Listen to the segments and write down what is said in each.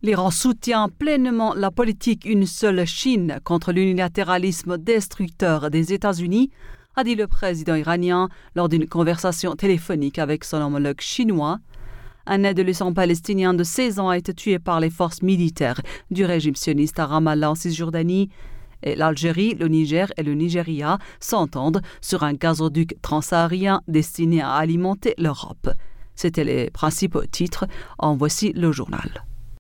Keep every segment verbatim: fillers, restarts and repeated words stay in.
L'Iran soutient pleinement la politique une seule Chine contre l'unilatéralisme destructeur des États-Unis, a dit le président iranien lors d'une conversation téléphonique avec son homologue chinois. Un adolescent palestinien de seize ans a été tué par les forces militaires du régime sioniste à Ramallah en Cisjordanie. Et l'Algérie, le Niger et le Nigeria s'entendent sur un gazoduc transsaharien destiné à alimenter l'Europe. C'étaient les principaux titres. En voici le journal.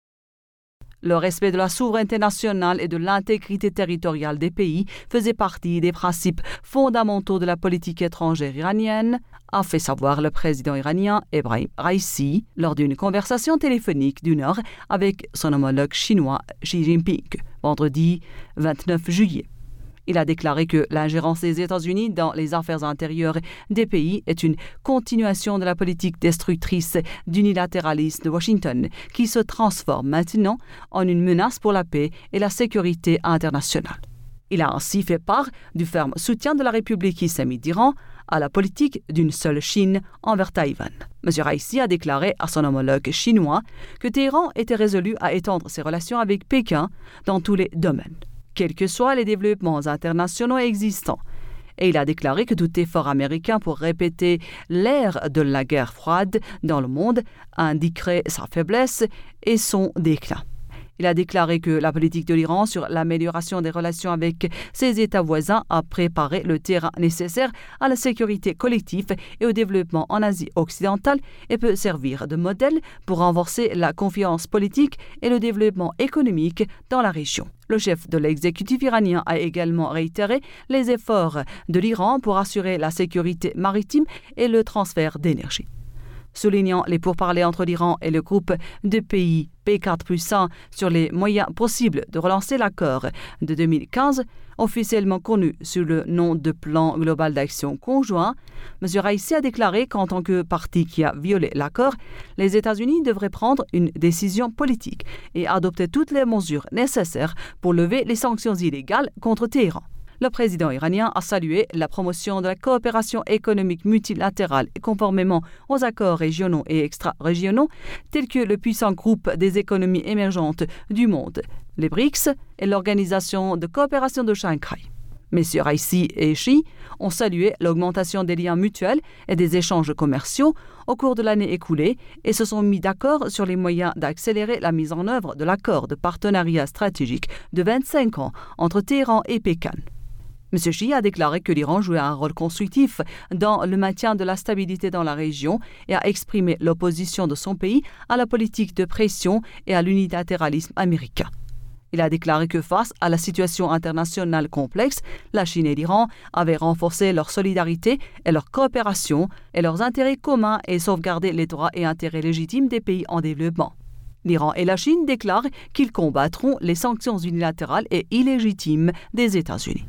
Le respect de la souveraineté nationale et de l'intégrité territoriale des pays faisait partie des principes fondamentaux de la politique étrangère iranienne, a fait savoir le président iranien Ebrahim Raïssi lors d'une conversation téléphonique d'une heure avec son homologue chinois Xi Jinping, vendredi vingt-neuf juillet. Il a déclaré que l'ingérence des États-Unis dans les affaires intérieures des pays est une continuation de la politique destructrice d'unilatéralisme de Washington, qui se transforme maintenant en une menace pour la paix et la sécurité internationale. Il a ainsi fait part du ferme soutien de la République islamique d'Iran à la politique d'une seule Chine envers Taïwan. M. Raïssi a déclaré à son homologue chinois que Téhéran était résolu à étendre ses relations avec Pékin dans tous les domaines, quels que soient les développements internationaux existants. Et il a déclaré que tout effort américain pour répéter l'ère de la guerre froide dans le monde indiquerait sa faiblesse et son déclin. Il a déclaré que la politique de l'Iran sur l'amélioration des relations avec ses États voisins a préparé le terrain nécessaire à la sécurité collective et au développement en Asie occidentale et peut servir de modèle pour renforcer la confiance politique et le développement économique dans la région. Le chef de l'exécutif iranien a également réitéré les efforts de l'Iran pour assurer la sécurité maritime et le transfert d'énergie. Soulignant les pourparlers entre l'Iran et le groupe de pays P quatre plus un sur les moyens possibles de relancer l'accord de deux mille quinze, officiellement connu sous le nom de Plan global d'action conjoint, M. Raïssi a déclaré qu'en tant que parti qui a violé l'accord, les États-Unis devraient prendre une décision politique et adopter toutes les mesures nécessaires pour lever les sanctions illégales contre Téhéran. Le président iranien a salué la promotion de la coopération économique multilatérale et conformément aux accords régionaux et extra-régionaux tels que le puissant groupe des économies émergentes du monde, les B R I C S et l'Organisation de coopération de Shanghai. M. Raïssi et Xi ont salué l'augmentation des liens mutuels et des échanges commerciaux au cours de l'année écoulée et se sont mis d'accord sur les moyens d'accélérer la mise en œuvre de l'accord de partenariat stratégique de vingt-cinq ans entre Téhéran et Pékin. M. Xi a déclaré que l'Iran jouait un rôle constructif dans le maintien de la stabilité dans la région et a exprimé l'opposition de son pays à la politique de pression et à l'unilatéralisme américain. Il a déclaré que face à la situation internationale complexe, la Chine et l'Iran avaient renforcé leur solidarité et leur coopération et leurs intérêts communs et sauvegardé les droits et intérêts légitimes des pays en développement. L'Iran et la Chine déclarent qu'ils combattront les sanctions unilatérales et illégitimes des États-Unis.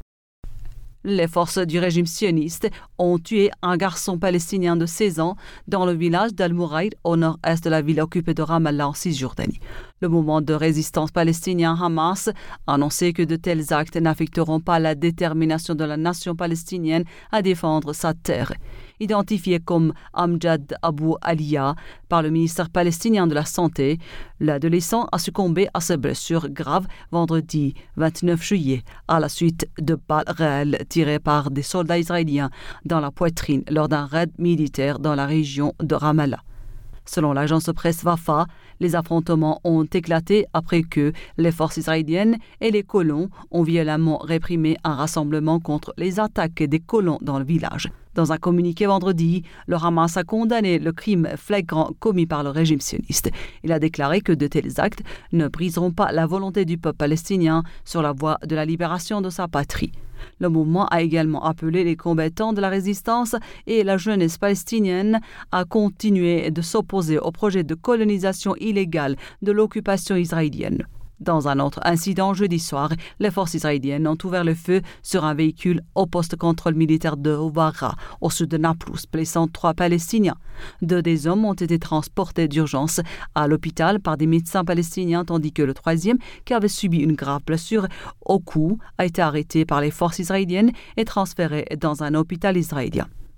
Les forces du régime sioniste ont tué un garçon palestinien de seize ans dans le village d'Al-Mouraïd au nord-est de la ville occupée de Ramallah en Cisjordanie. Le mouvement de résistance palestinien Hamas a annoncé que de tels actes n'affecteront pas la détermination de la nation palestinienne à défendre sa terre. Identifié comme Amjad Abu Aliya par le ministère palestinien de la Santé, l'adolescent a succombé à ses blessures graves vendredi vingt-neuf juillet à la suite de balles réelles tirées par des soldats israéliens dans la poitrine lors d'un raid militaire dans la région de Ramallah. Selon l'agence de presse Wafa, les affrontements ont éclaté après que les forces israéliennes et les colons ont violemment réprimé un rassemblement contre les attaques des colons dans le village. Dans un communiqué vendredi, le Hamas a condamné le crime flagrant commis par le régime sioniste. Il a déclaré que de tels actes ne briseront pas la volonté du peuple palestinien sur la voie de la libération de sa patrie. Le mouvement a également appelé les combattants de la résistance et la jeunesse palestinienne à continuer de s'opposer au projet de colonisation illégale de l'occupation israélienne. Dans un autre incident jeudi soir, les forces israéliennes ont ouvert le feu sur un véhicule au poste de contrôle militaire de Hawara, au sud de Naplouse, blessant trois Palestiniens. Deux des hommes ont été transportés d'urgence à l'hôpital par des médecins palestiniens, tandis que le troisième, qui avait subi une grave blessure au cou, a été arrêté par les forces israéliennes et transféré dans un hôpital israélien.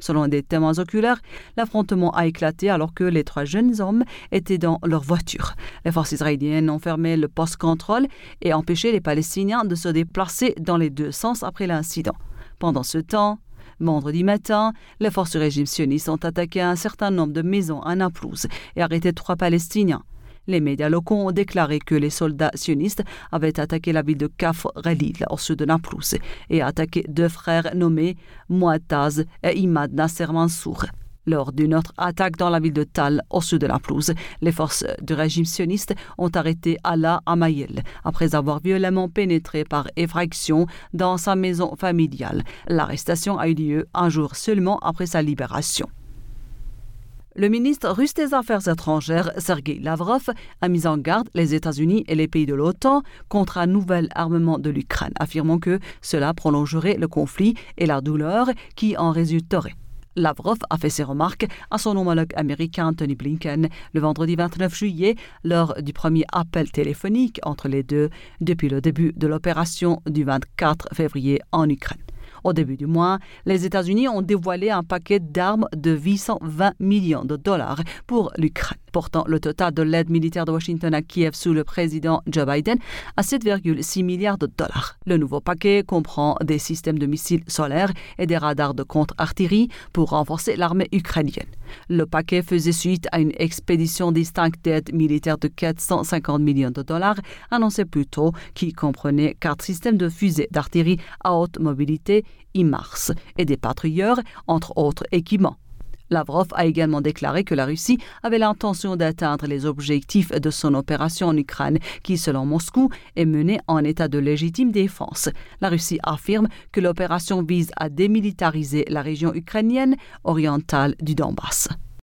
Selon des témoins oculaires, l'affrontement a éclaté alors que les trois jeunes hommes étaient dans leur voiture. Les forces israéliennes ont fermé le poste contrôle et empêché les Palestiniens de se déplacer dans les deux sens après l'incident. Pendant ce temps, vendredi matin, les forces du régime sioniste ont attaqué un certain nombre de maisons à Naplouse et arrêté trois Palestiniens. Les médias locaux ont déclaré que les soldats sionistes avaient attaqué la ville de Kafr Khalil au sud de Naplouse et attaqué deux frères nommés Mouattaz et Imad Nasser Mansour. Lors d'une autre attaque dans la ville de Tal, au sud de Naplouse, les forces du régime sioniste ont arrêté Alaa Hamayel après avoir violemment pénétré par effraction dans sa maison familiale. L'arrestation a eu lieu un jour seulement après sa libération. Le ministre russe des Affaires étrangères, Sergueï Lavrov, a mis en garde les États-Unis et les pays de l'OTAN contre un nouvel armement de l'Ukraine, affirmant que cela prolongerait le conflit et la douleur qui en résulterait. Lavrov a fait ses remarques à son homologue américain Tony Blinken le vendredi vingt-neuf juillet lors du premier appel téléphonique entre les deux depuis le début de l'opération du vingt-quatre février en Ukraine. Au début du mois, les États-Unis ont dévoilé un paquet d'armes de huit cent vingt millions de dollars pour l'Ukraine, portant le total de l'aide militaire de Washington à Kiev sous le président Joe Biden à sept virgule six milliards de dollars. Le nouveau paquet comprend des systèmes de missiles solaires et des radars de contre-artillerie pour renforcer l'armée ukrainienne. Le paquet faisait suite à une expédition distincte d'aide militaire de quatre cent cinquante millions de dollars annoncée plus tôt, qui comprenait quatre systèmes de fusées d'artillerie à haute mobilité I MARS et des patrouilleurs, entre autres équipements. Lavrov a également déclaré que la Russie avait l'intention d'atteindre les objectifs de son opération en Ukraine, qui, selon Moscou, est menée en état de légitime défense. La Russie affirme que l'opération vise à démilitariser la région ukrainienne orientale du Donbass.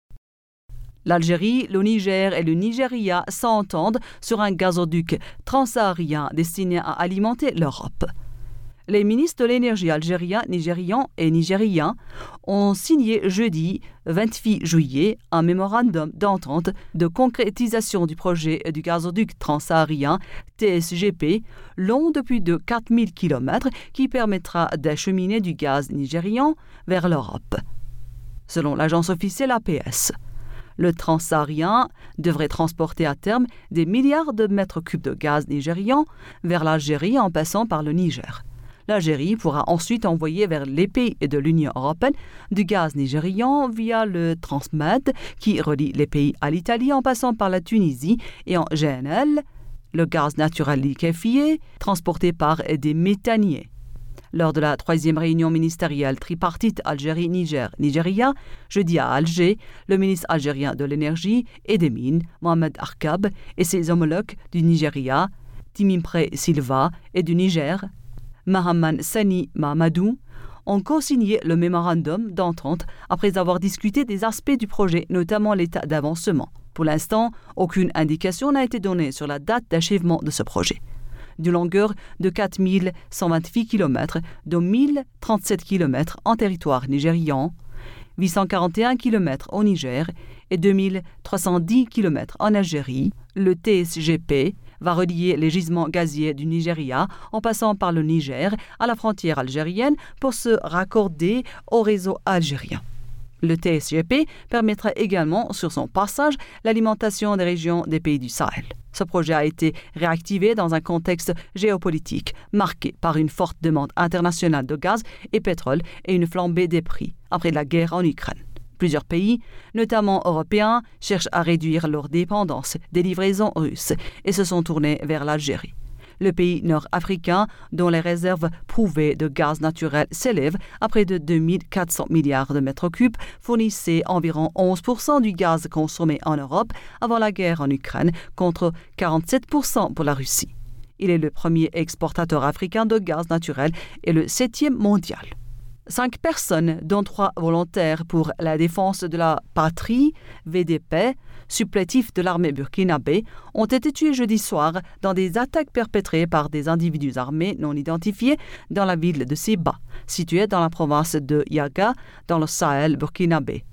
L'Algérie, le Niger et le Nigeria s'entendent sur un gazoduc transsaharien destiné à alimenter l'Europe. Les ministres de l'énergie algériens, nigérians et nigériens ont signé jeudi vingt-huit juillet un mémorandum d'entente de concrétisation du projet du gazoduc transsaharien T S G P, long de plus de quatre mille kilomètres, qui permettra d'acheminer du gaz nigérian vers l'Europe. Selon l'agence officielle A P S, le transsaharien devrait transporter à terme des milliards de mètres cubes de gaz nigérian vers l'Algérie en passant par le Niger. L'Algérie pourra ensuite envoyer vers les pays de l'Union européenne du gaz nigérian via le Transmed qui relie les pays à l'Italie en passant par la Tunisie et en G N L, le gaz naturel liquéfié transporté par des méthaniers. Lors de la troisième réunion ministérielle tripartite Algérie-Niger-Nigeria, jeudi à Alger, le ministre algérien de l'énergie et des mines, Mohamed Arkab, et ses homologues du Nigeria, Timimpré Silva, et du Niger, Mahaman Sani Mahamadou, ont co-signé le mémorandum d'entente après avoir discuté des aspects du projet, notamment l'état d'avancement. Pour l'instant, aucune indication n'a été donnée sur la date d'achèvement de ce projet. D'une longueur de quatre mille cent vingt-huit kilomètres, dont mille trente-sept kilomètres en territoire nigérian, huit cent quarante et un kilomètres au Niger et deux mille trois cent dix kilomètres en Algérie, le T S G P va relier les gisements gaziers du Nigeria en passant par le Niger à la frontière algérienne pour se raccorder au réseau algérien. Le T S G P permettra également, sur son passage, l'alimentation des régions des pays du Sahel. Ce projet a été réactivé dans un contexte géopolitique marqué par une forte demande internationale de gaz et pétrole et une flambée des prix après la guerre en Ukraine. Plusieurs pays, notamment européens, cherchent à réduire leur dépendance des livraisons russes et se sont tournés vers l'Algérie. Le pays nord-africain, dont les réserves prouvées de gaz naturel s'élèvent à près de deux mille quatre cents milliards de mètres cubes, fournissait environ onze pour cent du gaz consommé en Europe avant la guerre en Ukraine, contre quarante-sept pour cent pour la Russie. Il est le premier exportateur africain de gaz naturel et le septième mondial. Cinq personnes, dont trois volontaires pour la défense de la patrie, V D P, supplétifs de l'armée burkinabé, ont été tués jeudi soir dans des attaques perpétrées par des individus armés non identifiés dans la ville de Siba, située dans la province de Yaga, dans le Sahel burkinabé.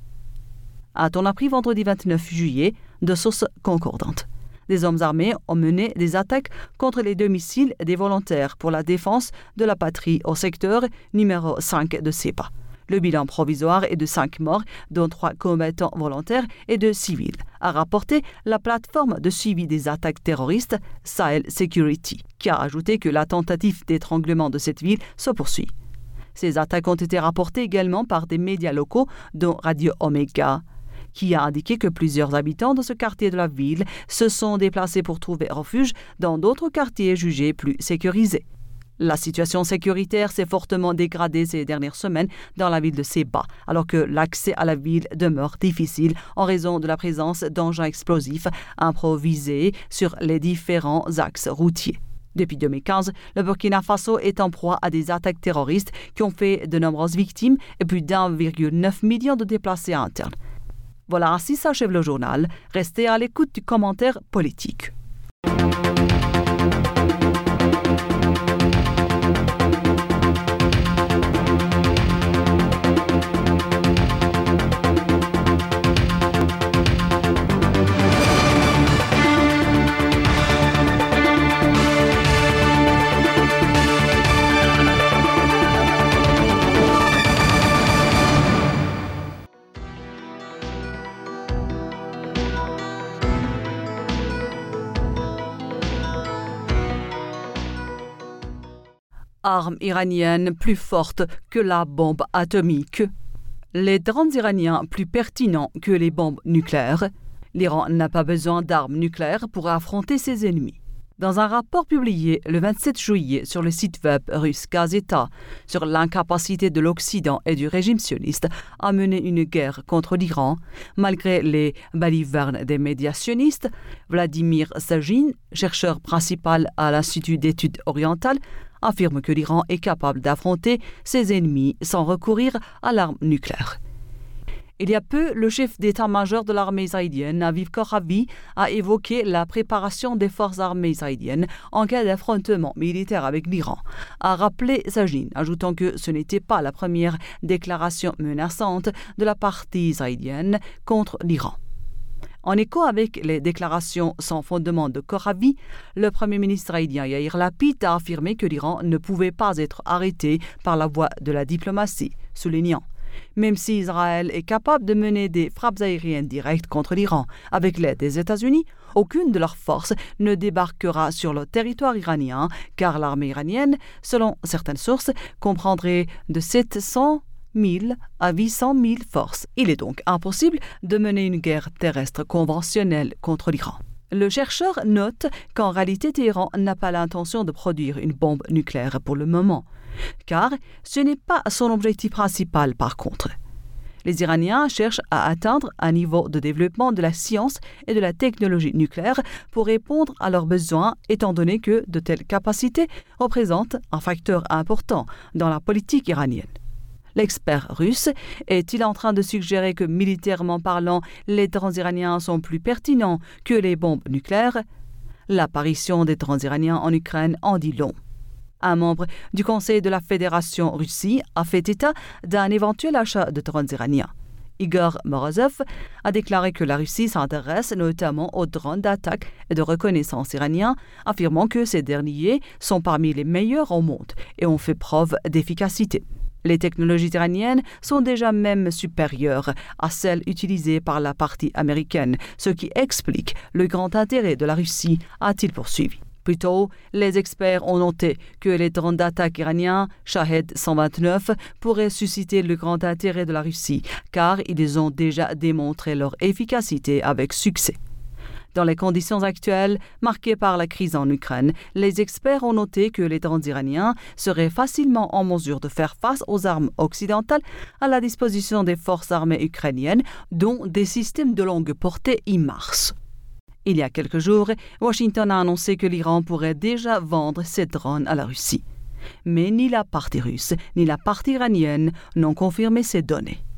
A-t-on appris vendredi vingt-neuf juillet de sources concordantes. Des hommes armés ont mené des attaques contre les domiciles des volontaires pour la défense de la patrie au secteur numéro cinq de Siba. Le bilan provisoire est de cinq morts, dont trois combattants volontaires et deux civils, a rapporté la plateforme de suivi des attaques terroristes Sahel Security, qui a ajouté que la tentative d'étranglement de cette ville se poursuit. Ces attaques ont été rapportées également par des médias locaux, dont Radio Omega, qui a indiqué que plusieurs habitants de ce quartier de la ville se sont déplacés pour trouver refuge dans d'autres quartiers jugés plus sécurisés. La situation sécuritaire s'est fortement dégradée ces dernières semaines dans la ville de Seba, alors que l'accès à la ville demeure difficile en raison de la présence d'engins explosifs improvisés sur les différents axes routiers. Depuis deux mille quinze, le Burkina Faso est en proie à des attaques terroristes qui ont fait de nombreuses victimes et plus d'un virgule neuf million de déplacés internes. Voilà, ainsi s'achève le journal. Restez à l'écoute du commentaire politique. Armes iraniennes plus fortes que la bombe atomique. Les drones iraniens plus pertinents que les bombes nucléaires. L'Iran n'a pas besoin d'armes nucléaires pour affronter ses ennemis. Dans un rapport publié le vingt-sept juillet sur le site web russe Gazeta sur l'incapacité de l'Occident et du régime sioniste à mener une guerre contre l'Iran, malgré les balivernes des médias sionistes, Vladimir Sajin, chercheur principal à l'Institut d'études orientales, affirme que l'Iran est capable d'affronter ses ennemis sans recourir à l'arme nucléaire. Il y a peu, le chef d'état-major de l'armée israélienne, Aviv Kochavi, a évoqué la préparation des forces armées israéliennes en cas d'affrontement militaire avec l'Iran, a rappelé Sajin, ajoutant que ce n'était pas la première déclaration menaçante de la partie israélienne contre l'Iran. En écho avec les déclarations sans fondement de Kochavi, le Premier ministre israélien Yair Lapid a affirmé que l'Iran ne pouvait pas être arrêté par la voie de la diplomatie, soulignant « Même si Israël est capable de mener des frappes aériennes directes contre l'Iran avec l'aide des États-Unis, aucune de leurs forces ne débarquera sur le territoire iranien car l'armée iranienne, selon certaines sources, comprendrait de sept cents mille à huit cent mille forces. Il est donc impossible de mener une guerre terrestre conventionnelle contre l'Iran. Le chercheur note qu'en réalité, Téhéran n'a pas l'intention de produire une bombe nucléaire pour le moment, car ce n'est pas son objectif principal par contre. Les Iraniens cherchent à atteindre un niveau de développement de la science et de la technologie nucléaire pour répondre à leurs besoins, étant donné que de telles capacités représentent un facteur important dans la politique iranienne. L'expert russe est-il en train de suggérer que, militairement parlant, les drones iraniens sont plus pertinents que les bombes nucléaires? L'apparition des drones iraniens en Ukraine en dit long. Un membre du Conseil de la Fédération Russie a fait état d'un éventuel achat de drones iraniens. Igor Morozov a déclaré que la Russie s'intéresse notamment aux drones d'attaque et de reconnaissance iraniens, affirmant que ces derniers sont parmi les meilleurs au monde et ont fait preuve d'efficacité. Les technologies iraniennes sont déjà même supérieures à celles utilisées par la partie américaine, ce qui explique le grand intérêt de la Russie, a-t-il poursuivi. Plus tôt, les experts ont noté que les drones d'attaque iraniens Shahed cent vingt-neuf pourraient susciter le grand intérêt de la Russie, car ils ont déjà démontré leur efficacité avec succès. Dans les conditions actuelles, marquées par la crise en Ukraine, les experts ont noté que les drones iraniens seraient facilement en mesure de faire face aux armes occidentales à la disposition des forces armées ukrainiennes, dont des systèmes de longue portée HIMARS. Il y a quelques jours, Washington a annoncé que l'Iran pourrait déjà vendre ses drones à la Russie. Mais ni la partie russe ni la partie iranienne n'ont confirmé ces données.